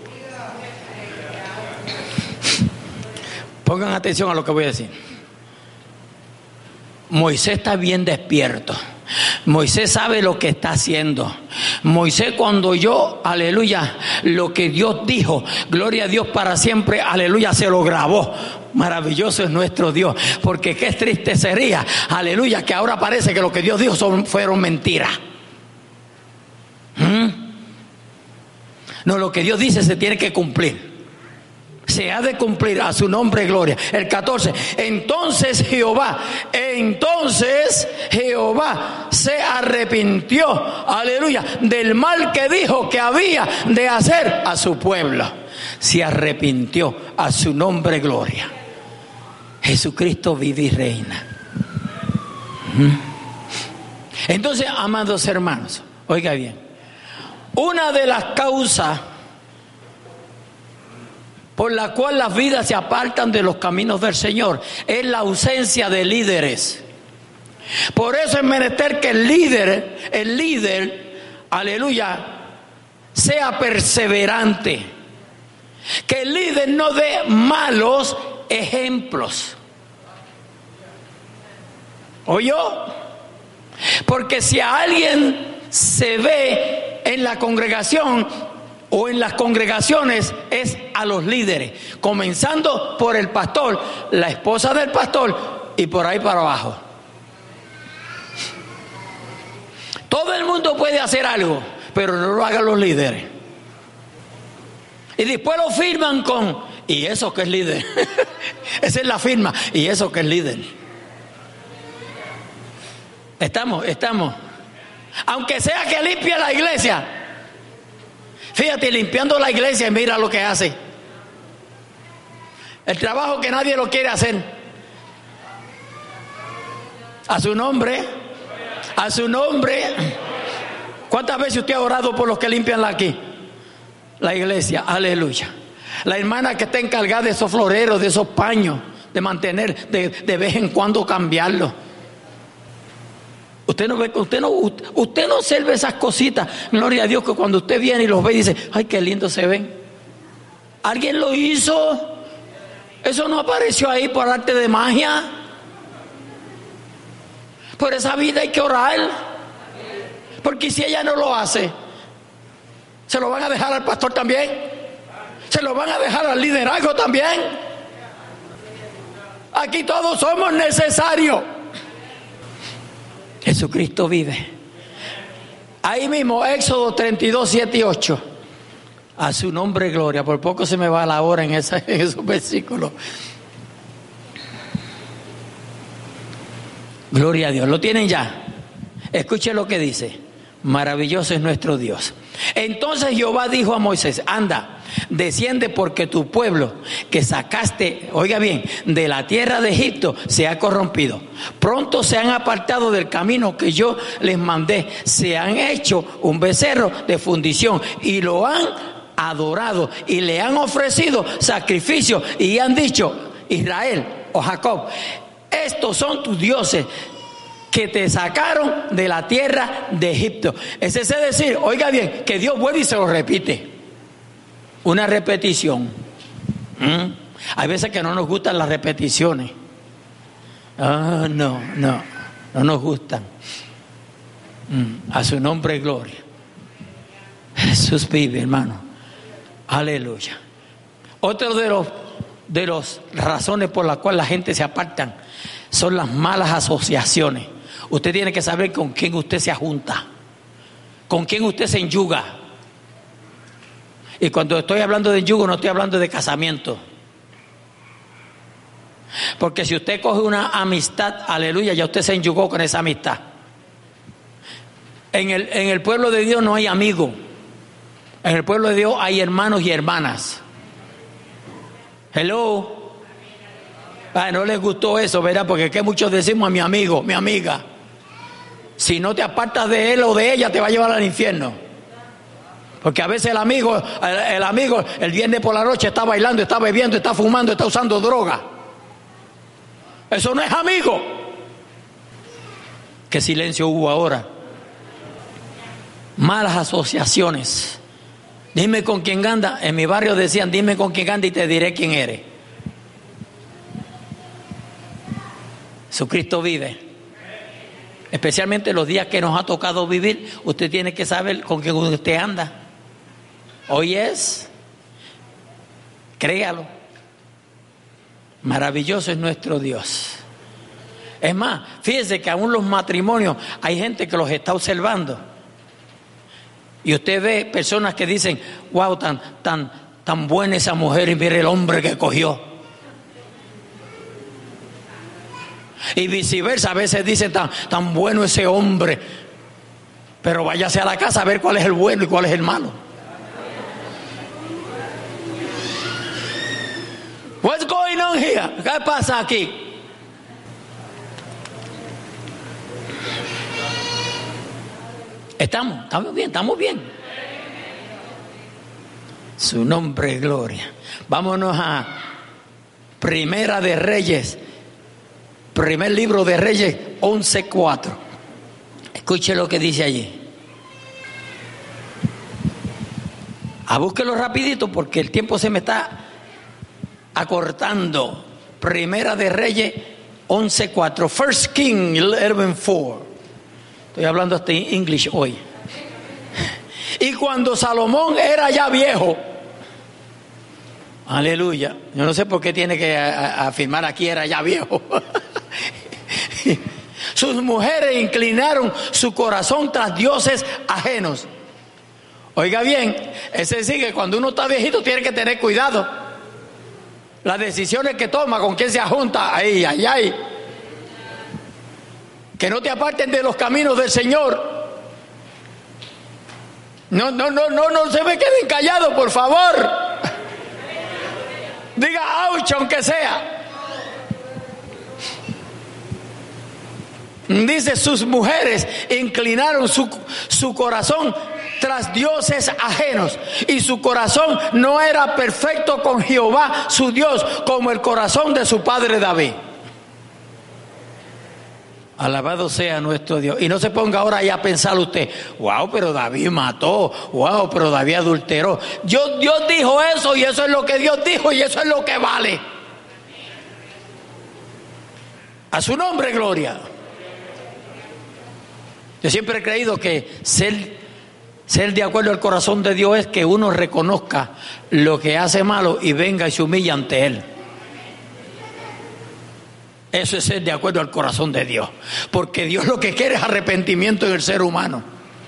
Pongan atención a lo que voy a decir. Moisés está bien despierto. Moisés sabe lo que está haciendo. Moisés, cuando oyó, aleluya, lo que Dios dijo, gloria a Dios para siempre, aleluya, se lo grabó. Maravilloso es nuestro Dios, porque qué triste sería, aleluya, que ahora parece que lo que Dios dijo son, fueron mentiras. ¿Mm? No, lo que Dios dice se tiene que cumplir. Se ha de cumplir, a su nombre gloria. El catorce, entonces Jehová, entonces Jehová se arrepintió, aleluya, del mal que dijo que había de hacer a su pueblo. Se arrepintió, a su nombre gloria. Jesucristo vive y reina. Entonces, amados hermanos, oiga bien, una de las causas por la cual las vidas se apartan de los caminos del Señor es la ausencia de líderes. Por eso es menester que el líder, el líder, aleluya, sea perseverante. Que el líder no dé malos ejemplos. ¿Oyó? Porque si a alguien se ve en la congregación o en las congregaciones, es a los líderes, comenzando por el pastor, la esposa del pastor y por ahí para abajo. Todo el mundo puede hacer algo, pero no lo hagan los líderes. Y después lo firman con: y eso que es líder. Esa es la firma: y eso que es líder. Estamos, estamos. Aunque sea que limpie la iglesia. Fíjate, limpiando la iglesia, mira lo que hace. El trabajo que nadie lo quiere hacer. A su nombre, a su nombre. ¿Cuántas veces usted ha orado por los que limpian la aquí? La iglesia, aleluya. La hermana que está encargada de esos floreros, de esos paños, de mantener, de, de vez en cuando cambiarlos. Usted no ve, usted no, usted no observa esas cositas, gloria a Dios, que cuando usted viene y los ve y dice: ay, qué lindo se ven. ¿Alguien lo hizo? Eso no apareció ahí por arte de magia. Por esa vida hay que orar. Porque si ella no lo hace, ¿se lo van a dejar al pastor también? ¿Se lo van a dejar al liderazgo también? Aquí todos somos necesarios. Jesucristo vive. Ahí mismo, Éxodo treinta y dos, siete y ocho. A su nombre gloria. Por poco se me va la hora en, esa, en esos versículos. Gloria a Dios. ¿Lo tienen ya? Escuche lo que dice. Maravilloso es nuestro Dios. Entonces Jehová dijo a Moisés: anda, desciende, porque tu pueblo que sacaste, oiga bien, de la tierra de Egipto se ha corrompido. Pronto se han apartado del camino que yo les mandé. Se han hecho un becerro de fundición y lo han adorado y le han ofrecido sacrificio y han dicho: Israel o Jacob, estos son tus dioses que te sacaron de la tierra de Egipto. Es ese decir, oiga bien, que Dios vuelve y se lo repite. Una repetición. ¿Mm? Hay veces que no nos gustan las repeticiones. Ah, no, no, no nos gustan. ¿Mm? A su nombre, gloria. Jesús vive, hermano. Aleluya. Otro de los de las razones por las cuales la gente se apartan son las malas asociaciones. Usted tiene que saber con quién usted se junta, con quién usted se enyuga. Y cuando estoy hablando de yugo, no estoy hablando de casamiento. Porque si usted coge una amistad, aleluya, ya usted se enyugó con esa amistad. En el, en el pueblo de Dios no hay amigo. En el pueblo de Dios hay hermanos y hermanas. Hello. Ah, no les gustó eso, ¿verdad? Porque que muchos decimos a mi amigo, mi amiga. Si no te apartas de él o de ella, te va a llevar al infierno. Porque a veces el amigo, el, el amigo, el viernes por la noche está bailando, está bebiendo, está fumando, está usando droga. Eso no es amigo. Qué silencio hubo ahora. Malas asociaciones. Dime con quién anda. En mi barrio decían, dime con quién anda y te diré quién eres. Jesucristo vive. Especialmente los días que nos ha tocado vivir, usted tiene que saber con quién usted anda. Hoy es, créalo, maravilloso es nuestro Dios. Es más, fíjese que aún los matrimonios hay gente que los está observando. Y usted ve personas que dicen, wow, tan, tan, tan buena esa mujer y mire el hombre que cogió. Y viceversa, a veces dicen, tan, tan bueno ese hombre, pero váyase a la casa a ver cuál es el bueno y cuál es el malo. What's going on here? ¿Qué pasa aquí? Estamos, estamos bien, estamos bien. Su nombre es gloria. Vámonos a Primera de Reyes. Primer libro de Reyes, once cuatro. Escuche lo que dice allí. A búsquelo rapidito porque el tiempo se me está acortando. Primera de Reyes, once cuatro. First King, eleven four. Estoy hablando hasta en English hoy. Y cuando Salomón era ya viejo, aleluya, yo no sé por qué tiene que afirmar aquí era ya viejo. Sus mujeres inclinaron su corazón tras dioses ajenos. Oiga bien, es decir que cuando uno está viejito tiene que tener cuidado. Las decisiones que toma, con quién se junta, ahí, ahí, ahí. Que no te aparten de los caminos del Señor. No, no, no, no, no se me queden callados, por favor. Diga ouch, aunque sea. Dice, sus mujeres inclinaron su, su corazón tras dioses ajenos, y su corazón no era perfecto con Jehová su Dios, como el corazón de su padre David. Alabado sea nuestro Dios. Y no se ponga ahora ya a pensar usted, wow, pero David mató, wow, pero David adulteró. Dios, Dios dijo eso, y eso es lo que Dios dijo, y eso es lo que vale. A su nombre, gloria. Yo siempre he creído que ser, ser de acuerdo al corazón de Dios es que uno reconozca lo que hace malo y venga y se humilla ante Él. Eso es ser de acuerdo al corazón de Dios. Porque Dios lo que quiere es arrepentimiento en el ser humano.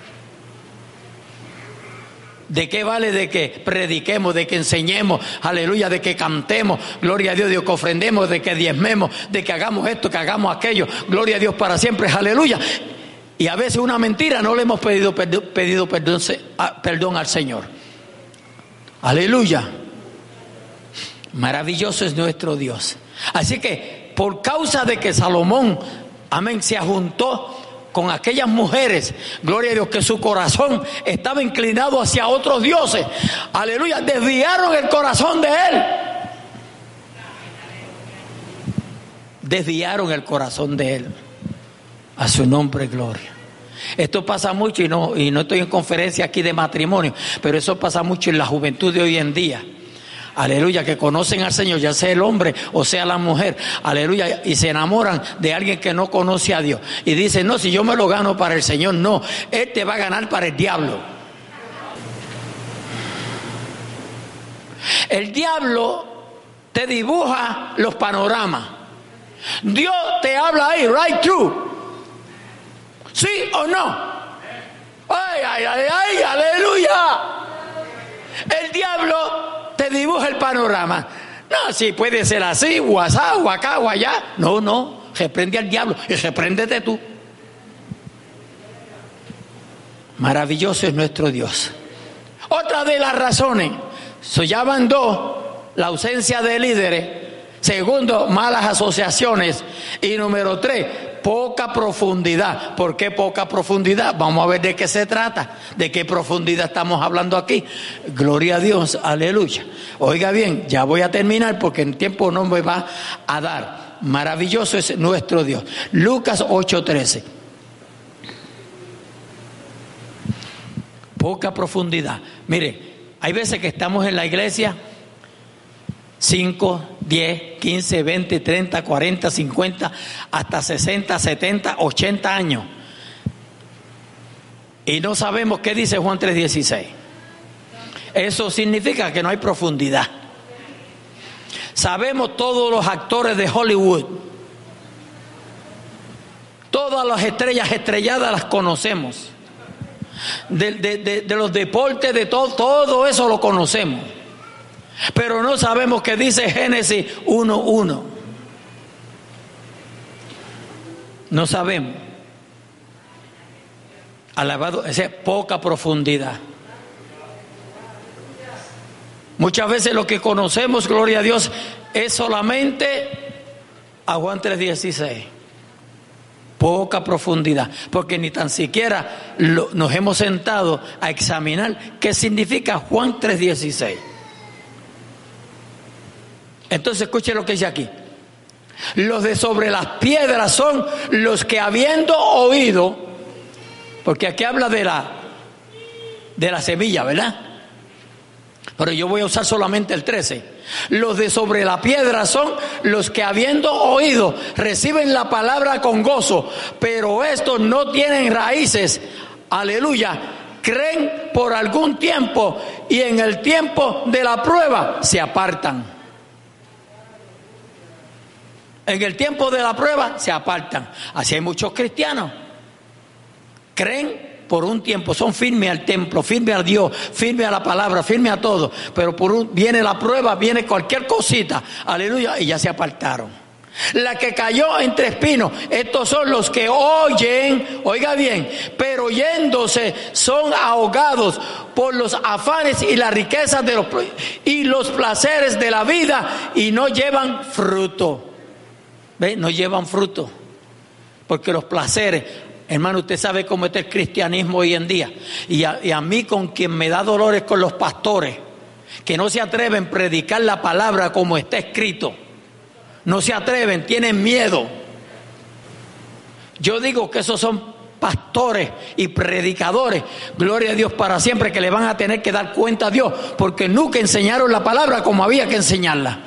¿De qué vale de que prediquemos, de que enseñemos, aleluya, de que cantemos, gloria a Dios, de que ofrendemos, de que diezmemos, de que hagamos esto, que hagamos aquello, gloria a Dios para siempre, aleluya? Y a veces una mentira no le hemos pedido, pedido perdón, perdón al Señor. Aleluya. Maravilloso es nuestro Dios. Así que por causa de que Salomón, amén, se juntó con aquellas mujeres, gloria a Dios, que su corazón estaba inclinado hacia otros dioses, aleluya, desviaron el corazón de él. Desviaron el corazón de él. A su nombre, gloria. Esto pasa mucho, y no, y no estoy en conferencia aquí de matrimonio, pero eso pasa mucho en la juventud de hoy en día. Aleluya, que conocen al Señor, ya sea el hombre o sea la mujer, aleluya, y se enamoran de alguien que no conoce a Dios. Y dicen, no, si yo me lo gano para el Señor, no, Él te va a ganar para el diablo. El diablo te dibuja los panoramas. Dios te habla ahí, right through. ¿Sí o no? ¡Ay, ay, ay, ay! ¡Aleluya! El diablo te dibuja el panorama. No, si puede ser así, o asá, o acá, o allá. No, no, reprende al diablo y repréndete tú. Maravilloso es nuestro Dios. Otra otra de las razones, se llaman dos, la ausencia de líderes, segundo, malas asociaciones, y número tres, poca profundidad. ¿Por qué poca profundidad? Vamos a ver de qué se trata, de qué profundidad estamos hablando aquí. Gloria a Dios, aleluya. Oiga bien, ya voy a terminar porque el tiempo no me va a dar. Maravilloso es nuestro Dios. Lucas ocho trece. Poca profundidad. Mire, hay veces que estamos en la iglesia cinco, diez, quince, veinte, treinta, cuarenta, cincuenta, hasta sesenta, setenta, ochenta años. Y no sabemos qué dice Juan tres dieciséis. Eso significa que no hay profundidad. Sabemos todos los actores de Hollywood. Todas las estrellas estrelladas las conocemos. De, de, de, de los deportes, de todo, todo eso lo conocemos. Pero no sabemos qué dice Génesis uno uno. No sabemos. Alabado, esa es poca profundidad. Muchas veces lo que conocemos, gloria a Dios, es solamente a Juan tres dieciséis. Poca profundidad, porque ni tan siquiera lo, nos hemos sentado a examinar qué significa Juan tres dieciséis. Entonces escuche lo que dice aquí. Los de sobre las piedras son los que habiendo oído, porque aquí habla de la de la semilla, ¿verdad? Pero yo voy a usar solamente el trece. Los de sobre la piedra son los que habiendo oído reciben la palabra con gozo, pero estos no tienen raíces. Aleluya. Creen por algún tiempo y en el tiempo de la prueba se apartan. En el tiempo de la prueba se apartan. Así hay muchos cristianos. Creen por un tiempo, son firmes al templo, firmes a Dios, firmes a la palabra, firmes a todo. Pero por un, viene la prueba, viene cualquier cosita, aleluya, y ya se apartaron. La que cayó entre espinos, estos son los que oyen, oiga bien, pero oyéndose son ahogados por los afanes y las riquezas de los, y los placeres de la vida y no llevan fruto. ¿Ve? No llevan fruto. Porque los placeres, hermano, usted sabe cómo está el cristianismo hoy en día. Y a, y a mí con quien me da dolores con los pastores, que no se atreven a predicar la palabra como está escrito. No se atreven, tienen miedo. Yo digo que esos son pastores y predicadores, gloria a Dios para siempre, que le van a tener que dar cuenta a Dios, porque nunca enseñaron la palabra como había que enseñarla.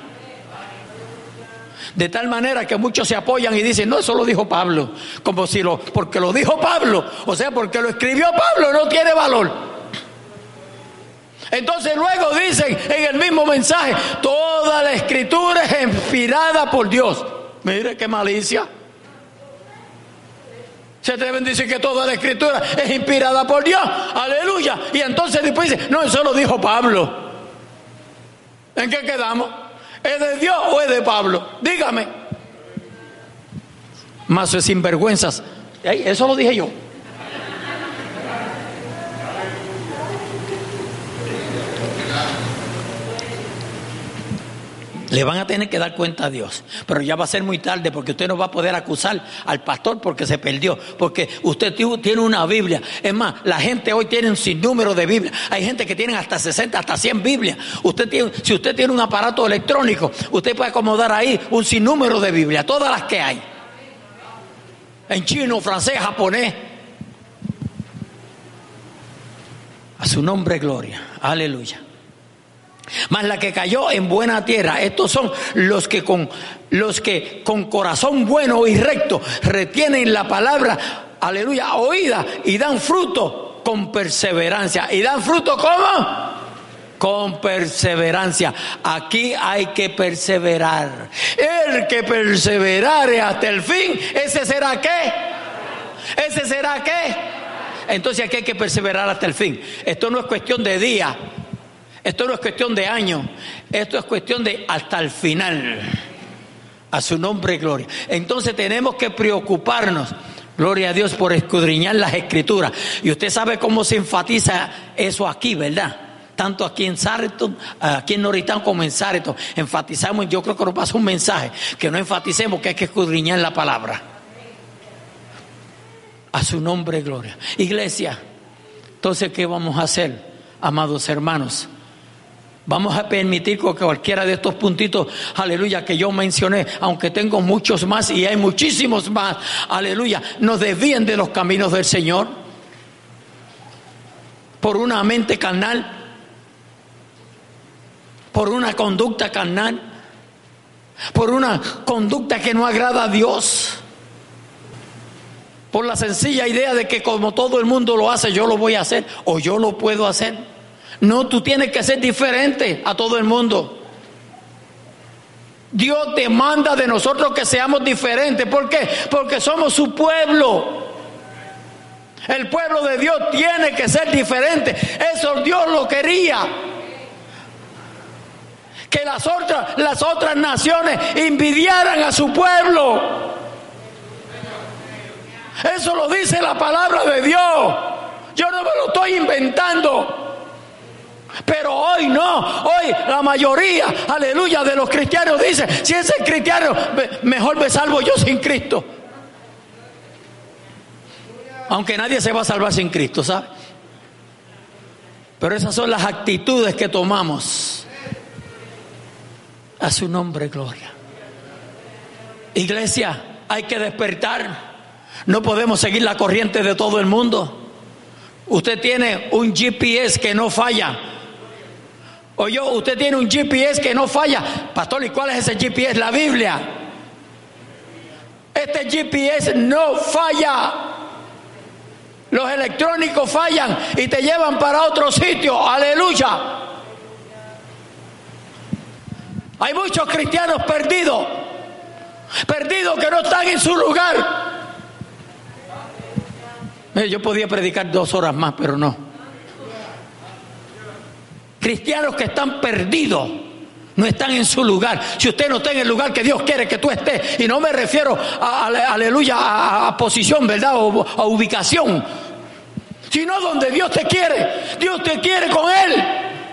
De tal manera que muchos se apoyan y dicen, no, eso lo dijo Pablo, como si lo, porque lo dijo Pablo, o sea, porque lo escribió Pablo, no tiene valor. Entonces luego dicen en el mismo mensaje, toda la escritura es inspirada por Dios. Mire qué malicia. Se atreven a decir que toda la escritura es inspirada por Dios, aleluya, y entonces después dicen, no, eso lo dijo Pablo. ¿En qué quedamos? ¿Es de Dios o es de Pablo? Dígame. Más de sinvergüenzas. Eso lo dije yo. Le van a tener que dar cuenta a Dios, pero ya va a ser muy tarde, porque usted no va a poder acusar al pastor porque se perdió, porque usted tiene una Biblia. Es más, la gente hoy tiene un sinnúmero de Biblias. Hay gente que tiene hasta sesenta, hasta cien Biblias. Usted tiene, si usted tiene un aparato electrónico, usted puede acomodar ahí un sinnúmero de Biblias, todas las que hay, en chino, francés, japonés. A su nombre gloria, aleluya. Mas la que cayó en buena tierra, estos son los que con los que con corazón bueno y recto retienen la palabra, aleluya, oída, y dan fruto con perseverancia. ¿Y dan fruto cómo? Con perseverancia. Aquí hay que perseverar. El que perseverare hasta el fin, ¿ese será qué? ¿Ese será qué? Entonces aquí hay que perseverar hasta el fin. Esto no es cuestión de día. Esto no es cuestión de años, esto es cuestión de hasta el final. A su nombre, gloria. Entonces tenemos que preocuparnos, gloria a Dios, por escudriñar las escrituras. Y usted sabe cómo se enfatiza eso aquí, ¿verdad? tanto aquí en Sarton, aquí en Noritán como en Sarton, enfatizamos, yo creo que nos pasa un mensaje, que no enfaticemos que hay que escudriñar la palabra. A su nombre, gloria. Iglesia, entonces, ¿qué vamos a hacer, amados hermanos? Vamos a permitir que cualquiera de estos puntitos, aleluya, que yo mencioné, aunque tengo muchos más y hay muchísimos más, aleluya, nos desvíen de los caminos del Señor por una mente carnal, por una conducta carnal, por una conducta que no agrada a Dios, por la sencilla idea de que como todo el mundo lo hace, yo lo voy a hacer o yo lo puedo hacer. No, tú tienes que ser diferente a todo el mundo. Dios demanda de nosotros que seamos diferentes. ¿Por qué? Porque somos su pueblo. El pueblo de Dios tiene que ser diferente. Eso Dios lo quería. Que las otras, las otras naciones envidiaran a su pueblo. Eso lo dice la palabra de Dios. Yo no me lo estoy inventando. Pero hoy no, hoy la mayoría, aleluya, de los cristianos dice, si ese es cristiano, mejor me salvo yo sin Cristo. Aunque nadie se va a salvar sin Cristo, ¿sabe? Pero esas son las actitudes que tomamos. A su nombre, gloria. Iglesia, hay que despertar. No podemos seguir la corriente de todo el mundo. Usted tiene un G P S que no falla. Oye, usted tiene un G P S que no falla. Pastor, ¿y cuál es ese G P S? La Biblia. Este G P S no falla. Los electrónicos fallan y te llevan para otro sitio. Aleluya. Hay muchos cristianos perdidos. Perdidos que no están en su lugar. Yo podía predicar dos horas más, pero no. Cristianos que están perdidos, no están en su lugar. Si usted no está en el lugar que Dios quiere que tú estés, y no me refiero a, a aleluya, a, a posición, ¿verdad? O a ubicación, sino donde Dios te quiere. Dios te quiere con Él.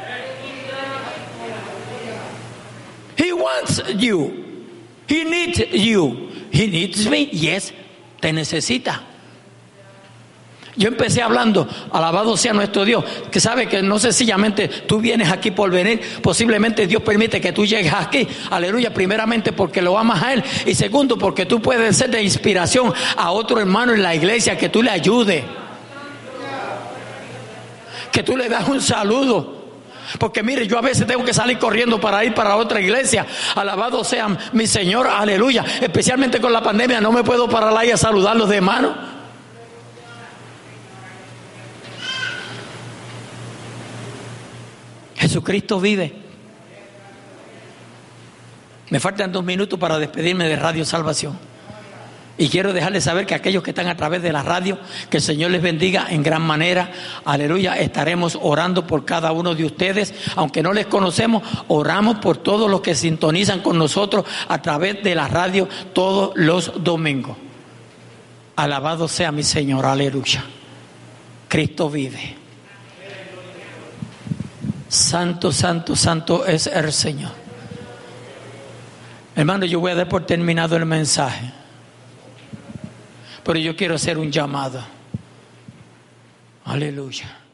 He wants you. He needs you. He needs me. Yes, te necesita. Yo empecé hablando, alabado sea nuestro Dios, que sabe que no sencillamente tú vienes aquí por venir, posiblemente Dios permite que tú llegues aquí, aleluya, primeramente porque lo amas a Él, y segundo porque tú puedes ser de inspiración a otro hermano en la iglesia, que tú le ayudes, que tú le das un saludo. Porque mire, yo a veces tengo que salir corriendo para ir para otra iglesia. Alabado sea mi Señor, aleluya. Especialmente con la pandemia no me puedo parar ahí a saludar a los hermanos. Jesucristo vive. Me faltan dos minutos para despedirme de Radio Salvación. Y quiero dejarles saber que aquellos que están a través de la radio, que el Señor les bendiga en gran manera. Aleluya, estaremos orando por cada uno de ustedes. Aunque no les conocemos, oramos por todos los que sintonizan con nosotros a través de la radio todos los domingos. Alabado sea mi Señor, aleluya. Cristo vive. Santo, santo, santo es el Señor. Hermano, yo voy a dar por terminado el mensaje, pero yo quiero hacer un llamado. Aleluya.